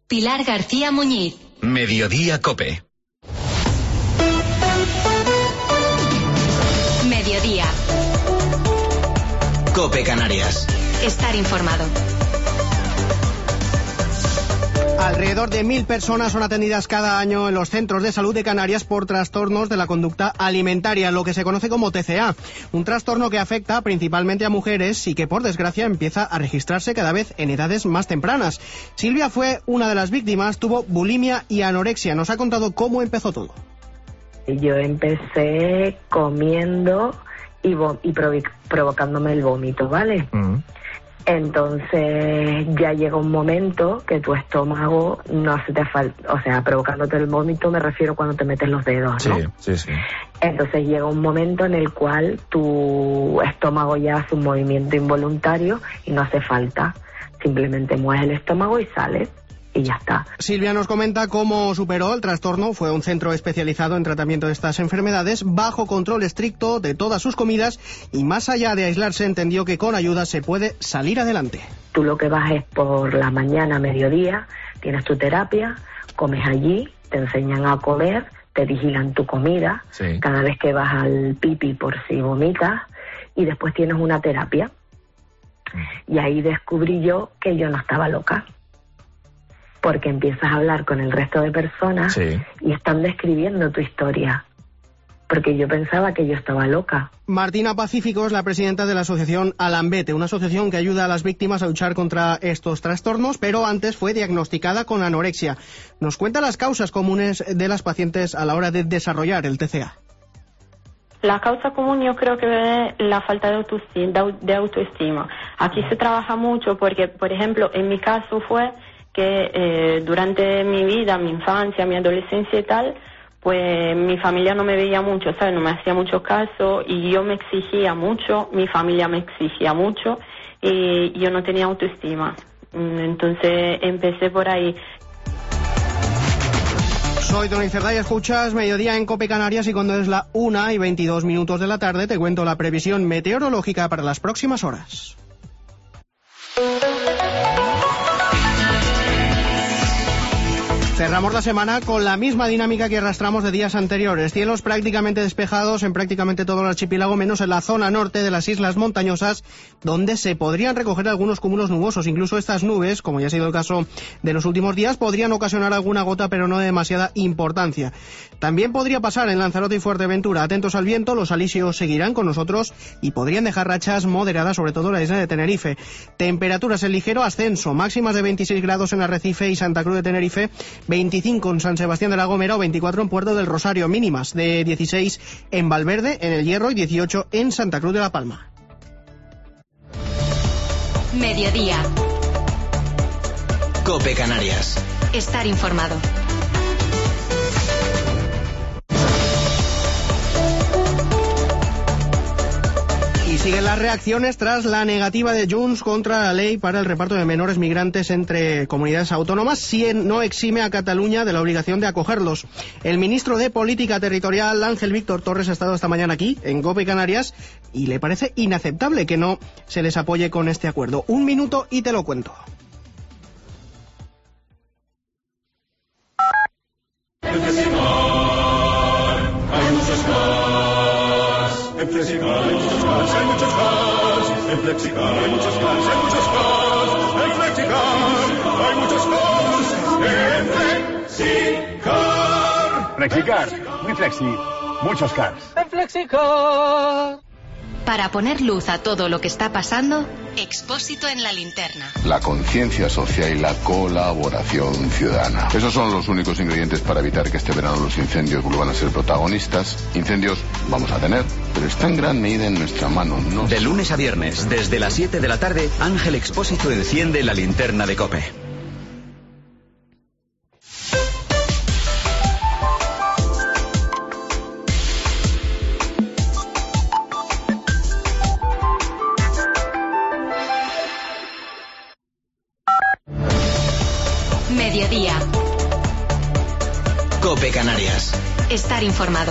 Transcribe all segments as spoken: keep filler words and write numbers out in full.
Pilar García Muñiz. Mediodía Cope. Mediodía. Cope Canarias. Estar informado. Alrededor de mil personas son atendidas cada año en los centros de salud de Canarias por trastornos de la conducta alimentaria, lo que se conoce como T C A. Un trastorno que afecta principalmente a mujeres y que, por desgracia, empieza a registrarse cada vez en edades más tempranas. Silvia fue una de las víctimas, tuvo bulimia y anorexia. Nos ha contado cómo empezó todo. Yo empecé comiendo y, y provo- provocándome el vómito, ¿vale? Mm. Entonces ya llega un momento que tu estómago no se te falta, o sea, provocándote el vómito me refiero cuando te metes los dedos, ¿no? Sí, sí, sí. Entonces llega un momento en el cual tu estómago ya hace un movimiento involuntario y no hace falta, simplemente mueves el estómago y sales. Y ya está. Silvia nos comenta cómo superó el trastorno. Fue a un centro especializado en tratamiento de estas enfermedades, bajo control estricto de todas sus comidas y más allá de aislarse entendió que con ayuda se puede salir adelante. Tú lo que vas es por la mañana, mediodía, tienes tu terapia, comes allí, te enseñan a comer, te vigilan tu comida, sí. Cada vez que vas al pipí por si vomitas y después tienes una terapia. Y ahí descubrí yo que yo no estaba loca. Porque empiezas a hablar con el resto de personas sí. Y están describiendo tu historia. Porque yo pensaba que yo estaba loca. Martina Pacífico es la presidenta de la asociación Alambete, una asociación que ayuda a las víctimas a luchar contra estos trastornos, pero antes fue diagnosticada con anorexia. Nos cuenta las causas comunes de las pacientes a la hora de desarrollar el T C A. La causa común yo creo que es la falta de autoestima, de autoestima. Aquí se trabaja mucho porque, por ejemplo, en mi caso fue que eh, durante mi vida, mi infancia, mi adolescencia y tal, pues mi familia no me veía mucho, ¿sabes? No me hacía mucho caso y yo me exigía mucho, mi familia me exigía mucho y yo no tenía autoestima. Entonces empecé por ahí. Soy Tony Cerdá y escuchas Mediodía en Cope Canarias y cuando es la una y veintidós minutos de la tarde te cuento la previsión meteorológica para las próximas horas. Cerramos la semana con la misma dinámica que arrastramos de días anteriores. Cielos prácticamente despejados en prácticamente todo el archipiélago, menos en la zona norte de las islas montañosas, donde se podrían recoger algunos cúmulos nubosos. Incluso estas nubes, como ya ha sido el caso de los últimos días, podrían ocasionar alguna gota, pero no de demasiada importancia. También podría pasar en Lanzarote y Fuerteventura. Atentos al viento, los alisios seguirán con nosotros y podrían dejar rachas moderadas, sobre todo en la isla de Tenerife. Temperaturas en ligero ascenso, máximas de veintiséis grados en Arrecife y Santa Cruz de Tenerife, veinticinco en San Sebastián de la Gomera o veinticuatro en Puerto del Rosario, mínimas de dieciséis en Valverde, en El Hierro y dieciocho en Santa Cruz de la Palma. Mediodía. Cope Canarias. Estar informado. Y siguen las reacciones tras la negativa de Junts contra la ley para el reparto de menores migrantes entre comunidades autónomas, si no exime a Cataluña de la obligación de acogerlos. El ministro de Política Territorial, Ángel Víctor Torres, ha estado esta mañana aquí, en Cope Canarias, y le parece inaceptable que no se les apoye con este acuerdo. Un minuto y te lo cuento. En Flexicar hay muchos cars, hay muchos cars. En Flexicar hay muchos cars, hay muchos cars. En Flexicar hay muchos cars. En Flexicar. Flexicar, muy flexi, muchos cars. En Flexicar. Para poner luz a todo lo que está pasando, Expósito en la linterna. La conciencia social y la colaboración ciudadana. Esos son los únicos ingredientes para evitar que este verano los incendios vuelvan a ser protagonistas. Incendios vamos a tener, pero está en gran medida en nuestra mano. No de lunes a viernes, desde las siete de la tarde, Ángel Expósito enciende la linterna de Cope. Mediodía. Cope Canarias. Estar informado.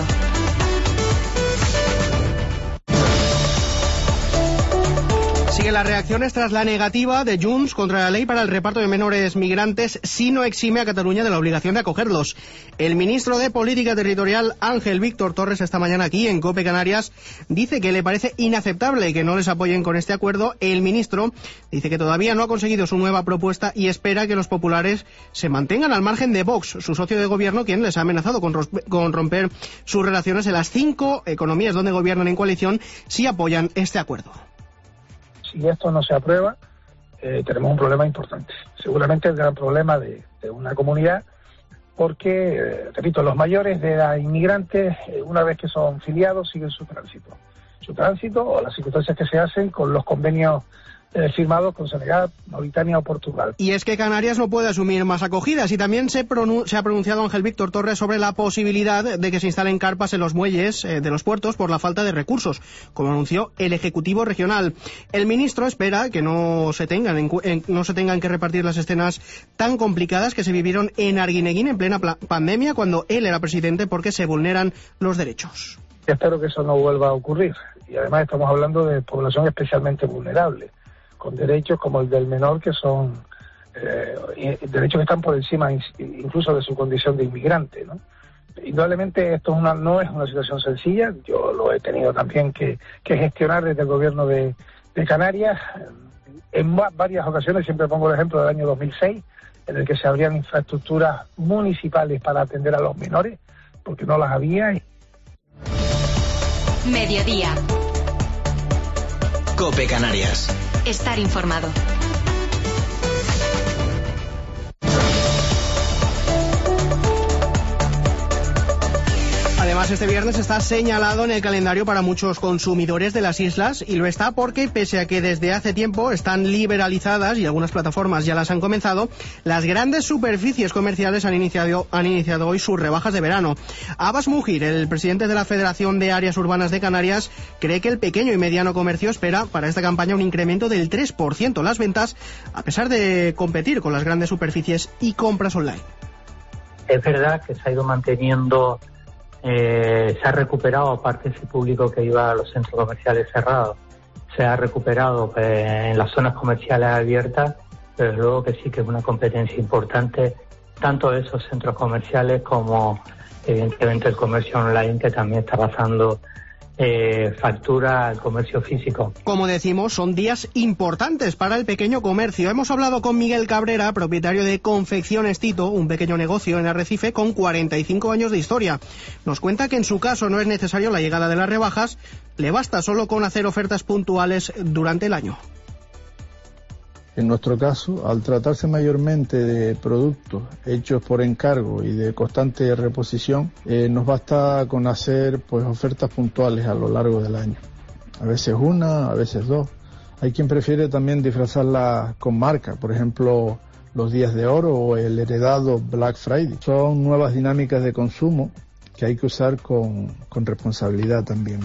Siguen las reacciones tras la negativa de Junts contra la ley para el reparto de menores migrantes si no exime a Cataluña de la obligación de acogerlos. El ministro de Política Territorial, Ángel Víctor Torres, esta mañana aquí en COPE Canarias, dice que le parece inaceptable que no les apoyen con este acuerdo. El ministro dice que todavía no ha conseguido su nueva propuesta y espera que los populares se mantengan al margen de Vox, su socio de gobierno, quien les ha amenazado con, con romper sus relaciones en las cinco economías donde gobiernan en coalición si apoyan este acuerdo. Si esto no se aprueba, eh, tenemos un problema importante. Seguramente el gran problema de, de una comunidad, porque, eh, repito, los mayores de edad inmigrantes, eh, una vez que son filiados, siguen su tránsito. Su tránsito o las circunstancias que se hacen con los convenios Eh, firmados con Senegal, Mauritania o Portugal. Y es que Canarias no puede asumir más acogidas y también se, pronun- se ha pronunciado Ángel Víctor Torres sobre la posibilidad de que se instalen carpas en los muelles eh, de los puertos por la falta de recursos, como anunció el Ejecutivo Regional. El ministro espera que no se tengan en cu- en, no se tengan que repartir las escenas tan complicadas que se vivieron en Arguineguín en plena pla- pandemia cuando él era presidente, porque se vulneran los derechos. Espero que eso no vuelva a ocurrir. Y además estamos hablando de población especialmente vulnerable, con derechos como el del menor, que son eh, derechos que están por encima incluso de su condición de inmigrante, ¿no? Indudablemente esto es una, no es una situación sencilla. Yo lo he tenido también que, que gestionar desde el gobierno de, de Canarias. En varias ocasiones, siempre pongo el ejemplo del año dos mil seis, en el que se abrían infraestructuras municipales para atender a los menores, porque no las había. Mediodía. COPE Canarias. Estar informado. Además, este viernes está señalado en el calendario para muchos consumidores de las islas, y lo está porque, pese a que desde hace tiempo están liberalizadas y algunas plataformas ya las han comenzado, las grandes superficies comerciales han iniciado, han iniciado hoy sus rebajas de verano. Abbas Mujir, el presidente de la Federación de Áreas Urbanas de Canarias, cree que el pequeño y mediano comercio espera para esta campaña un incremento del tres por ciento en las ventas, a pesar de competir con las grandes superficies y compras online. Es verdad que se ha ido manteniendo... Eh, se ha recuperado, aparte ese público que iba a los centros comerciales cerrados, se ha recuperado eh, en las zonas comerciales abiertas, pero luego que sí que es una competencia importante, tanto de esos centros comerciales como evidentemente el comercio online, que también está pasando eh, factura al comercio físico. Como decimos, son días importantes para el pequeño comercio. Hemos hablado con Miguel Cabrera, propietario de Confecciones Tito, un pequeño negocio en Arrecife con cuarenta y cinco años de historia. Nos cuenta que en su caso no es necesario la llegada de las rebajas, le basta solo con hacer ofertas puntuales durante el año. En nuestro caso, al tratarse mayormente de productos hechos por encargo y de constante reposición, eh, nos basta con hacer pues ofertas puntuales a lo largo del año. A veces una, a veces dos. Hay quien prefiere también disfrazarla con marca, por ejemplo, los días de oro o el heredado Black Friday. Son nuevas dinámicas de consumo que hay que usar con, con responsabilidad también.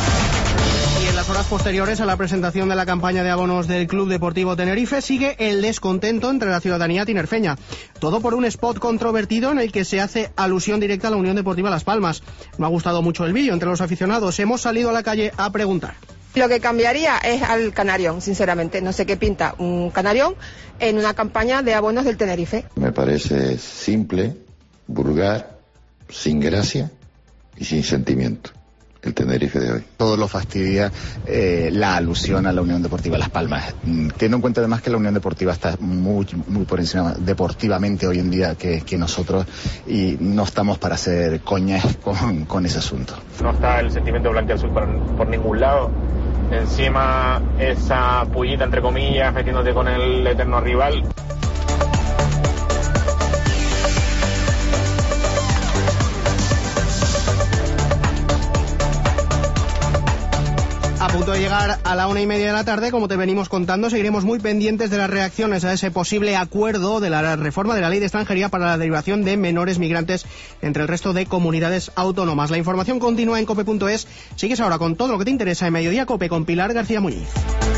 En las horas posteriores a la presentación de la campaña de abonos del Club Deportivo Tenerife, sigue el descontento entre la ciudadanía tinerfeña. Todo por un spot controvertido en el que se hace alusión directa a la Unión Deportiva Las Palmas. No ha gustado mucho el vídeo entre los aficionados. Hemos salido a la calle a preguntar. Lo que cambiaría es al Canarión, sinceramente. No sé qué pinta un Canarión en una campaña de abonos del Tenerife. Me parece simple, vulgar, sin gracia y sin sentimiento. El Tenerife de hoy. Todo lo fastidia eh, la alusión a la Unión Deportiva Las Palmas. Teniendo en cuenta además que la Unión Deportiva está muy, muy por encima deportivamente hoy en día que, que nosotros, y no estamos para hacer coñas con, con ese asunto. No está el sentimiento blanquiazul por, por ningún lado. Encima esa pullita entre comillas metiéndote con el eterno rival. A punto de llegar a la una y media de la tarde, como te venimos contando, seguiremos muy pendientes de las reacciones a ese posible acuerdo de la reforma de la Ley de Extranjería para la derivación de menores migrantes entre el resto de comunidades autónomas. La información continúa en cope punto es. Sigues ahora con todo lo que te interesa en Mediodía Cope con Pilar García Muñiz.